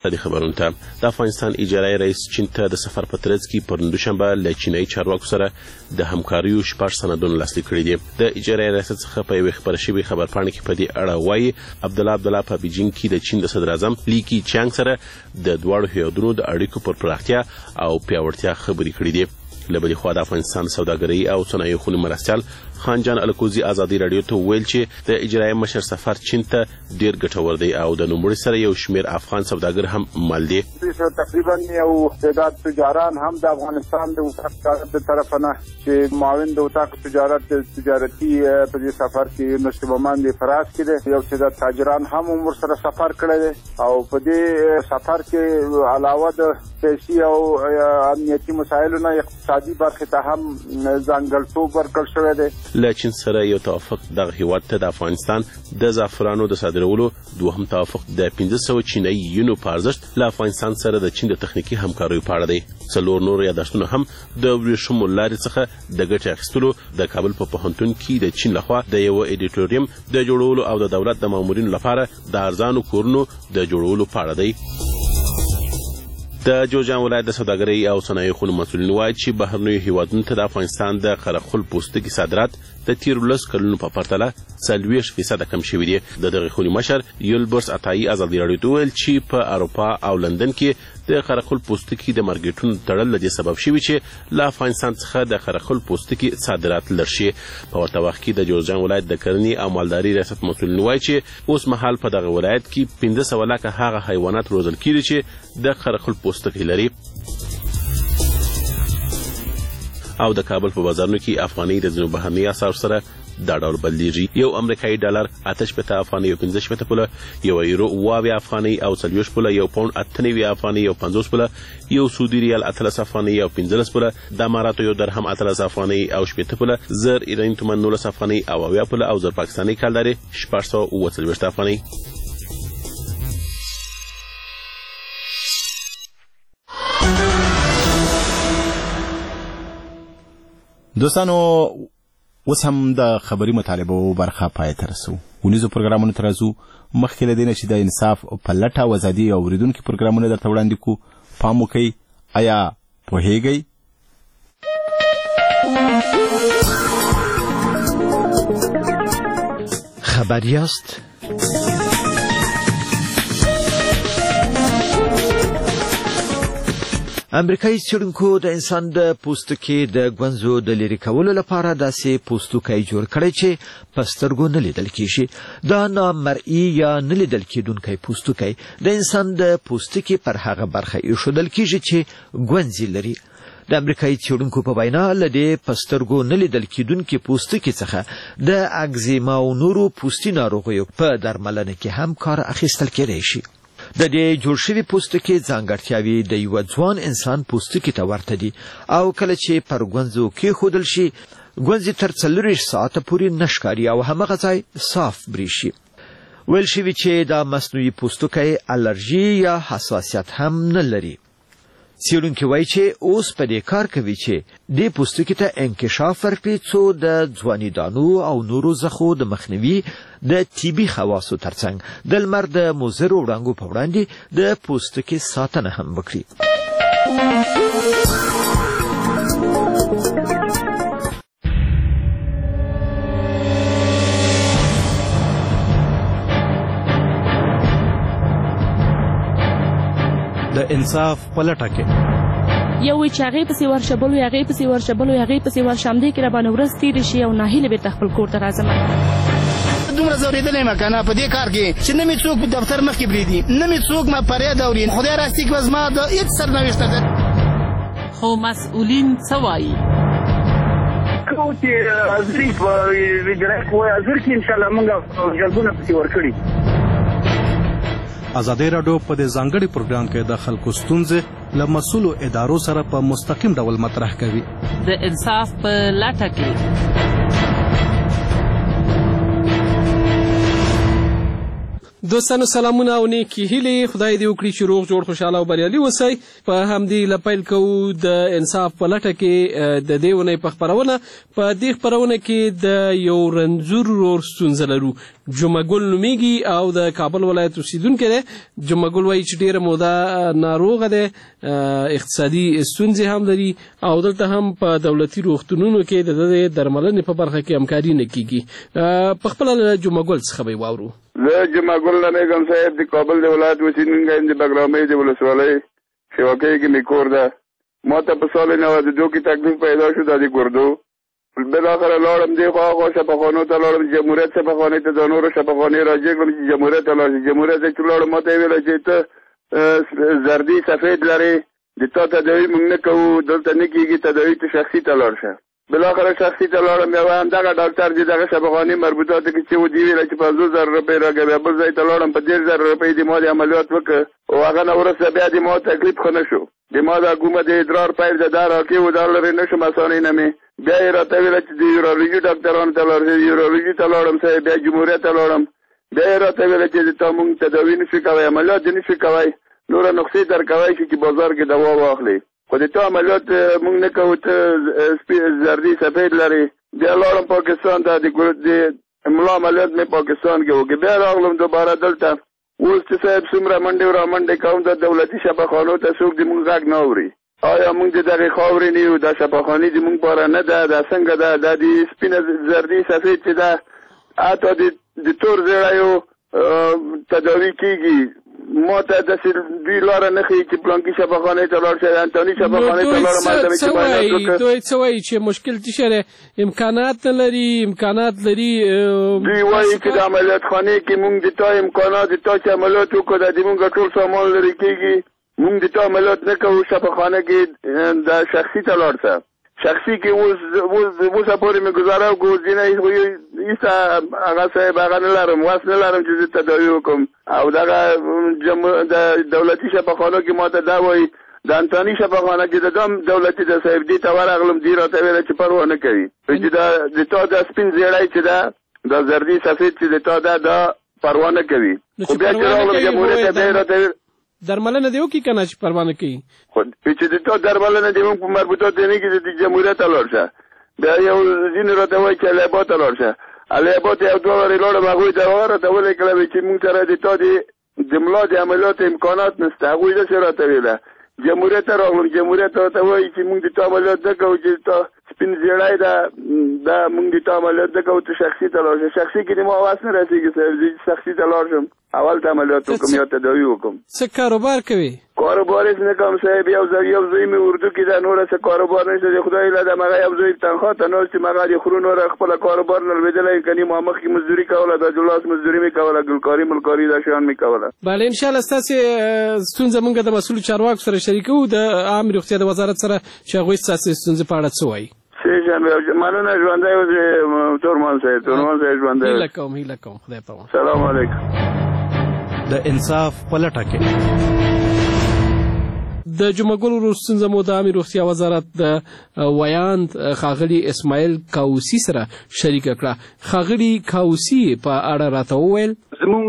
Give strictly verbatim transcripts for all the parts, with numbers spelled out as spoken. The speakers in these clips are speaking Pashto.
د خبرونو ته د افغانستان اجرایي رئیس چین ته د سفر په ترڅ کې پر دوشنبه له چینایي چارواکو سره د همکاریو شپږ سندونه لاسلیک کړي دي. د اجرایي ریاست څخه په یوې خپره شوې خبرپاڼې کې په دې اړه وایي عبدالله عبدالله په بیجینګ کې د چین د صدر اعظم لی کی چانګ سره د دواړو هیوادونو د اړیکو پر پراختیا او پیاوړتیا خبرې کړي دي. له بلې خوا د افغانستان سوداګرۍ او صنایعو خونې مرستیال خان جان الکوزي ازادي راډیو ته ویل چې د اجرایي مشر سفر چین ته ډیر ګټور دی او د نوموړي سره یو شمیر افغان سوداګر هم مل دي. تقریبا یو تعداد تجاران هم د افغانستان د وزارت د طرف نه چې معاون د وزارت تجارت تجارتي په دې سفر کې نشبمان دی فراس کې یو تعداد تاجران هم ور سره سفر کړی دی او په دې سفر کې علاوه د سیاسي او امنیتي مسایلو نه اقتصادي برخې ته هم ځانګړتوب ورکړل شوی دی. له چین سره یو توافق دغه هیواد ته د افغانستان د زعفرانو د صادرولو دوهم توافق د پنځه سوه چینایي یونو په ارزښت له افغانستان سره د چین د تخنیکي همکاریو په اړه دی. څلور نور یادښتونه هم د ورېښمو لارې څخه د ګټې اخیستلو د کابل په پوهنتون کې د چین لخوا د یوه ایډیټوریم د جوړولو او د دولت د مامورینو لپاره د ارزانو کورونو د جوړولو په اړه دی. د جوزجان ولایت د سوداګرۍ او صنایعو خونو مسؤلین وایي چې بهرنیو هیوادونو ته د افغانستان د قرغل پوستکي صادرات د تیرو لس کلونو په پرتله څلوېښت فیصده کم شوي دي. د دغې خونې مشر یولبرس عطایي ازادي راډیو ته ویل چې په اروپا او لندن کې د قرغل پوستکي د مارکیټونو تړل د دې سبب شوي چې له افغانستان څخه د قرغل پوستکي صادرات لږ شي. په ورته وخت کې د جوزجان ولایت د کرنې او مالدارۍ ریاست مسؤلین وایي چې اوس مهال په دغه ولایت کې پنځه سوه لکه هغه حیوانات روزل کېږي چې د قرغل پوستکي لري او د کابل په بازارونو کې افغانۍ د ځینو بهرني اسعارو سره دا ډول بدلیږي. یو امریکایي ډالر اته شپېته افغانۍ او پنځه شپېته پوله، یو یورو اوه اویا افغانۍ او څلوېښت پوله، یو پاونډ اته نوي افغانۍ او پنځوس پوله، یو سعودي ریال اتلس افغانۍ او پنځلس پوله، د اماراتو یو درهم اتلس افغانۍ او شپېته پوله، زر ایراني تومن نولس افغانۍ او اویا پوله او زر پاکستاني کالدارې شپږ سوه اووه څلوېښت افغانۍ. دوستانو اوس هم د خبري مطالبو برخه پای ته رسو. ونیزو پروګرامونو ته راځو. مخکې له دې نه چې د انصاف په لټه او ازادي او اورېدونکي پروګرامونه درته وړاندې کړو، پام وکړئ. آیا پوهېږئ خبر یاست؟ امریکایي څېړونکو د انسان د پوستکي د ګونځو د لرې کولو لپاره داسې پوستکی جوړ کړی چې په سترګو نه لیدل کېږي. دا نامرئي یا نه لیدل کېدونکی پوستکی د انسان د پوستکي پر هغه برخه ایښودل کېږي چې ګونځې لري. د امریکایي څېړونکو په وینا له دې په سترګو نه لیدل کېدونکي پوستکي څخه د اګزیما او نورو پوستي ناروغیو په درملنه کې هم کار اخیستل کېدای شي. د دې جوړ شوي پوستکي ځانګړتیاوې د یوه ځوان انسان پوستکي ته ورته دي او کله چې پر ګونځو کېښودل شي ګونځې تر څلورویشت ساعته پورې نه ښکاري او همغه ځای صاف برېښي. ویل شوي چې دا مصنوعي پوستکی الرژي یا حساسیت هم نه لري. څېړونکي وایي چې اوس په دې کار کوي چې دې پوستکي ته انکشاف ورکړي څو د ځواني دانو او نورو زخو د مخنیوي د طبي خواصو ترڅنګ د لمر د مضرو وړانګو په وړاندې د پوستکي ساتنه هم وکړي. د انصاف په لټه کې یو وی چې هغې پسې ورشه بل وی هغې پسې ورشه بل وی هغې پسې ورشه همدې کې راباندې ورځ تېرې شي او ناهیله بېرته خپل کور ته راځم. دومره ځورېدلی یم که نه په دې کار کې چې نه مې څوک په دفتر مخکې پرېږدي، نه مې څوک ما فریاد اوري. خدای راستي کې به زما د هېڅ سرنوشته ده. خو مسؤلین څه وایي؟ کوم چې حاضري په وجرایت وایي حاضر کړي انشاءالله موږ جلبونه پسې ورکړي. ازادي راډیو په دې ځانګړي پروګرام کې د خلکو ستونزې له مسؤلو ادارو سره په مستقیم ډول مطرح کوي. د انصاف په لټه کې دوستانو سلامونه او نیکی هیلې. خدای دې وکړي چې روغ جوړ خوشاله او بریالي اوسئ. په همدې لپیل کوو د انصاف په لټه کې د دې اونۍ په خپرونه. په دې خپرونه کې د یو رنځور ورور ستونزه لرو. جمعه ګل نومیږي او د کابل ولایت اوسیدونکی دی. جمعه ګل وایي چې ډېره موده ناروغه دی، اقتصادي ستونزې هم لري او دلته هم په دولتي روغتونونو کې د دې درملنې په برخه کې همکاري نه کیږي. په خپله له جمعه ګل څخه به یې واورو. زه جمعه ګل نمیږم صاحب، د کابل د ولایت اوسیدونکی یم، د بګرامۍ د ولسوالۍ شوکۍ کې مې کور ده. ما ته په سال نوه دو کې تکلیف پیدا شو د ګردو. بالاخره لاړم دې خوا خوا شفاخانو ته لاړم، جمهوریت شفاخانې ته د نورو شفاخانې راجع کړم چې جمهوریت ته لاړ شي. جمهوریت ته چې لاړم ما ته یې ویله چې ته زردي سفید لرې، د تا تداوي موږ نه کوو، دلته نه کېږي، تداوي ته شخصي ته لاړ شه. بالاخره شخصي ته لاړم، بیا همدغه ډاکټر چې دغه شفاخانې مربوطاتو کې چې و دې ویله چې پنځوس زره روپۍ راکړه. بیا بل ځای ته لاړم، په دېرش زره روپۍ د ما د عملیات وکړه او هغه نه وروسته بیا د ما تکلیف ښه نه شو. د ما دا کومه د ادرار پیپ د دا راکې و دا لرې نه شم اسانۍ نه مې. بیا یې راته ویله چې د یورولوژي ډاکټرانو ته لاړ شئ. یورولوژي ته لاړم صاحب، بیا جمهوریت ته لاړم. بیا یې راته ویله چې تا مونږ تداوي نه شو کوی، عملیات دې نه شو کوی، نوره نسخې درکوی شي چې بازار کې دوا واخلې، خو د تا عملیات مونږ نه کوو، ته زردي سفید لرې. بیا لاړم پاکستان ته، د ملا عملیات مې پاکستان کې وکړې. بیا راغلم دوباره دلته. اوس چې صاحب څومره منډې را منډې کوم د دولتي شفاخانو ته، څوک د مونږ غږ نه اوري. آیا مونږ د دغې خاورې نه یو؟ دا شفاخانې د مونږ پاره نه ده، دا څنګه ده؟ دا د سپینه زردي سفید چې ده، حتی د تور زیړیو تداوي کېږي. ما ته داسې دوی لاره نه ښیي چې پلانکي شفاخانې ته لاړ شئ، انتاني شفاخانې ته لاړم. دوی څه وایي چې مشکل څه شی دی؟ امکانات نه لري؟ امکانات لري. دوی وایي چې د عملیات خانې کې مونږ د تا امکانات، د تا چې عملیات وکړو د مونږ ټول سامان لرې کېږي، مونږ د تا عملیات نه کوو. شفاخانه کې د شخصي ته لاړ شه. شخصي کې اوس اوسه پورې مې ګزاره وکړو، ځینې ایسته هغه صاحب هغه نه لرم، وس نه لرم چې زه تداوي وکړم. او دغه د دولتي شفاخانو کې ما ته دا وایي، د انتاني شفاخانه کې د دم دولتي د صاحب دې ته ورغلم، دې راته ویله چې پروا نه کوي، چې د تا د سپین زیړی چې ده، د زردي سفید چې د تا ده، دا پروا نه کوي. خو بیا چې راغلم جمهوریت ته بیا یې راته ویل درملنه دې وکړي که نه چې پروا نه کوي. خو چې د تا درملنه دې مونږ په مربوطات دی نه کړي، د جمهوریت ته لاړ شه. بیا یو ځینې راته وایي چې الیاباد ته لاړ شه. الیاباد ته یو دوه وارې لاړم، هغوی ته هغه راته ولیکله چې مونږ سره د تا د ملا د عملیاتو امکانات نشته. هغوی داسې راته ویله. جمهوریت ته راغلم، جمهوریت راته وایي چې مونږ د تا عملیات نه کوو، چې تا سپین زیړی ده، دا مونږ د تا عملیات نه کوو، ته شخصي ته لاړ شه. شخصي کې د ما وس نه رسېږي صاحب، زه شخصي ته لاړ شم، اول ته عملیات وکړم یا تداوي وکړم. څه کاروبار کوي؟ کاروبار هېڅ نه کوم صاحب. یو ځای یو ځای مې اردو کې ده، نوره څه کاروبار نشته. د خدای له ده مغه یو ځای تنخوا ته ناست یم، هغه د خرو نوره خپله کاروبار نه لوېدلی یم. کني ما مخکې مزدوري کوله، د جولاس مزدوري مې کوله، ګلکاري ملکاري دا شیان مې کوله. بله انشاءالله ستاسې ستونزه موږ د مسؤلو چارواکو سره شریکوو، د عامې روغتیا د وزارت سره، چې هغوی ستاسې ستونزې په اړه څه وایي. مننه. ژوندی اوسې تورمان صاحب، تورمان صاحب ژوندی اوسې. هیله کوم هیله کوم خدای په امان. سلام علیکم. د انصاف په لټه کې د جمعه ګل ورور ستونزه مو د عامې روغتیا وزارت د ویاند ښاغلي اسماعیل کاوسي سره شریکه کړه. ښاغلي کاوسي په اړه راته وویل زمونږ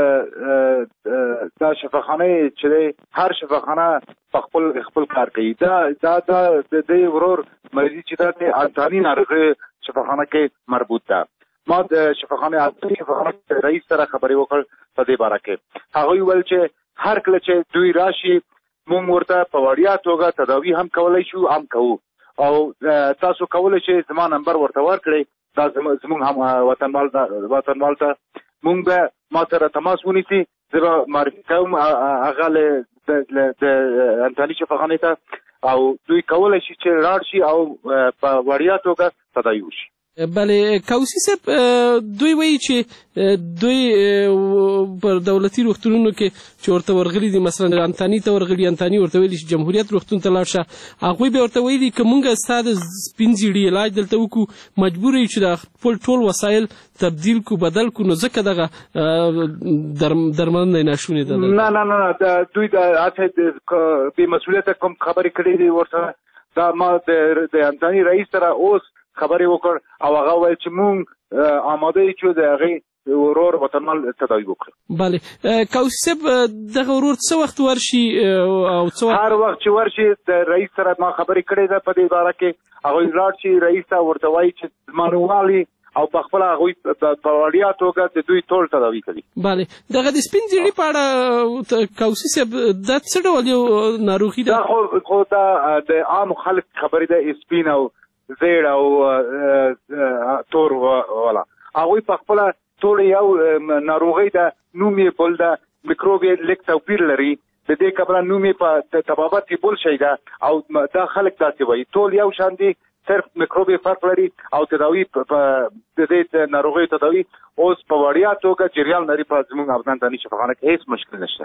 دا شفاخانه چې دی، هر شفاخانه په خپل خپل کار کوي. دا دا د دې ورور مریضي چې دا د انتاني ناروغۍ شفاخانه کې مربوط ده. ما د شفاخانه انتاني شفاخانه رئیس سره خبرې وکړ په دې باره کې. هغوی ویل چې هر کله چې دوی راشي مونږ ورته په وړیا توګه تداوي هم کولی شو، هم کوو. او تاسو کولی شئ زما نمبر ورته ورکړئ، دا زمونږ هم وطنوال وطنوال ته مونږ به ما سره تماس ونیسي، زه به معرفي کوم هغه د انتاني شفاخانې ته، او دوی کولی شي چې لاړ شي او په وړیا توګه تداوي وشي. بله کاوسي صاحب، دوی وایي چې دوی پر دولتي روغتونونو کې چې ورته ورغلي دي، مثلا انتاني ته ورغلي، انتاني ورته ویلي چې جمهوریت روغتون ته لاړ شه. هغوی به ورته ویلي که مونږ ستا د سپین زیړي علاج دلته وکړو، مجبور یو چې د خپل ټول وسایل تبدیل کو بدل کو، نو ځکه دغه درملنه ناشونې ده. نه نه نه دوی د هڅې بې مسؤلیته کوم خبرې کړې دي ورسره. دا ما د انتاني رئیس سره اوس خبرې وکړ او هغه ویل چې مونږ آماده یو چې د هغې ورور وطنمال تداوي وکړي. بله کاوسي صاحب دغه ورور څه وخت ورشي او څه هر وخت چې ورشي د رئیس سره ما خبرې کړې ده په دې باره کې هغوی لاړ شي رئیس ته ورته وایي چې مانوالي او په خپل هغوی په وړیا توګه د دوی ټول تداوي کوي. بله دغه د سپین زیړي په اړه کاوسي صاحب دا څه ډول یو ناروغي ده؟ دا خو خو دا د عام خلک خبرې ده سپین او زیړ او تور والا هغوی په خپله ټول یو ناروغي ده نوم یې بل ده میکروب یې لږ توپیر لري د دې کبله نوم یې په طبابت کې بل شی ده او دا خلک داسې وایي ټول یو شان دي صرف میکروب یې فرق لري او تداوي په د دې ناروغیو تداوي اوس په وړیا توګه جریان لري په زموږ افغان داني شفاخانه کې هیڅ مشکل نشته.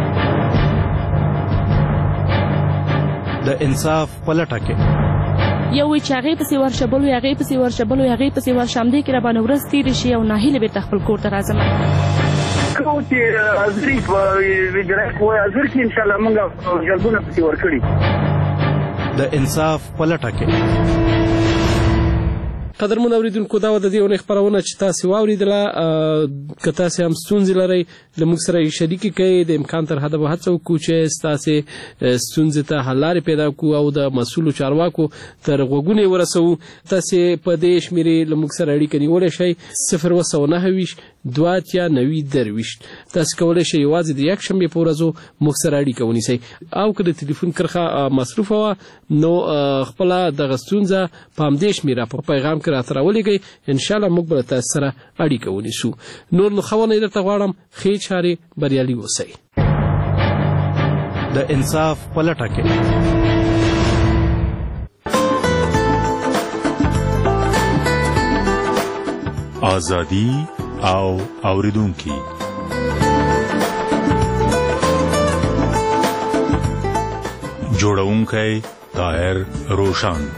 د انصاف په لټه کې یو وی چې هغې پسې ورشه بل وی هغې پسې ورشه بل وی هغې پسې ورشه همدې کې راباندې ورځ تېرې شي او ناهیلې بېرته خپل کور ته راځم. کوم چې حاضري په اجرایه کوی حاضر کړي انشاءالله موږ جلبونه پسې ورکړي. د انصاف په لټه کې قدرمن اوریدونکو دا و د دې اونۍ خپرونه چې تاسې واورېدله که تاسې هم ستونزې لرئ له موږ سره یې شریکې کړئ د امکان تر حده به هڅه وکړو چې ستاسې ستونزې ته حل لارې پیدا کړو او د مسؤلو چارواکو تر غوږونې یې ورسوو. تاسې په دې شمېرې له موږ سره اړیکه نیولی شئ صفر اووه سوه نهه ویشت دوه اتیا نوي درویشت. تاسې کولی شئ یوازې د یکشنبې په ورځو موږ سره اړیکه ونیسئ او که د تلیفون کرښه مصروفه وه نو خپله دغه ستونزه په همدې شمېره په پیغام راته راولېږئ انشاءالله موږ به له تاسې سره اړیکه ونیسو. نور نو ښه ونه یې درته غواړم ښې چارې بریالي اوسئ. د انصاف په لټه کې ازادي او اوریدونکي جوړونکی طاهر روشان.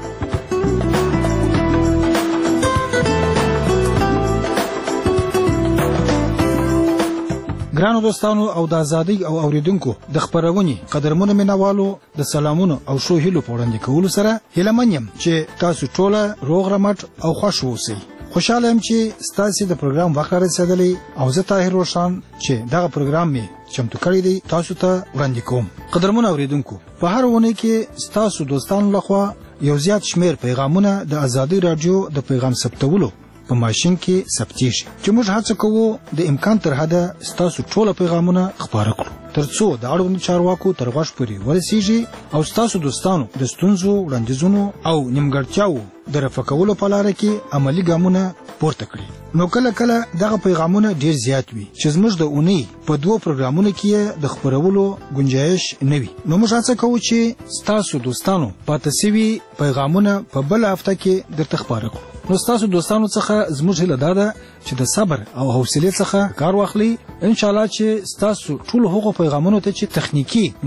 ګرانو دوستانو او د ازادۍ او اوریدونکو د خپرونې قدرمنو مینوالو د سلامونو او ښو هیلو په وړاندې کولو سره هیله من یم چې تاسو ټوله روغ رمټ او خوښ اوسئ. خوشحاله یم چې ستاسې د پروګرام وخت رارسېدلی او زه طاهر روشان چې دغه پروګرام مې چمتو کړی دی تاسو ته وړاندې کوم. قدرمنو اوریدونکو په هر اونۍ کې ستاسو دوستانو لخوا یو زیات شمیر پیغامونه د ازادۍ راډیو د پیغام ثبتولو په ماشین کې ثبتېږي چې موږ هڅه کوو د امکان تر حده ستاسو ټوله پیغامونه خپاره کړو تر څو د اړوندو چارواکو تر غوږ پورې ورسیږي او ستاسو دوستانو د ستونزو وړاندیزونو او نیمګړتیاوو د رفع کولو په لاره کې عملي ګامونه پورته کړي. نو کله کله دغه پیغامونه ډیر زیات وي چې زموږ د اونۍ په دوو پروګرامونو کې د خپرولو گنجایش نه وي. نو موږ هڅه کوو چې ستاسو دوستانو پاتې سوي پیغامونه په بل هفته کې درته خپاره کړو. نو ستاسو دوستانو څخه زموږ هیله دا ده چې د صبر او حوصلې څخه کار واخلي. ان شاء الله چې ستاسو ټول هغو پیغامونو ته چې تخنیکی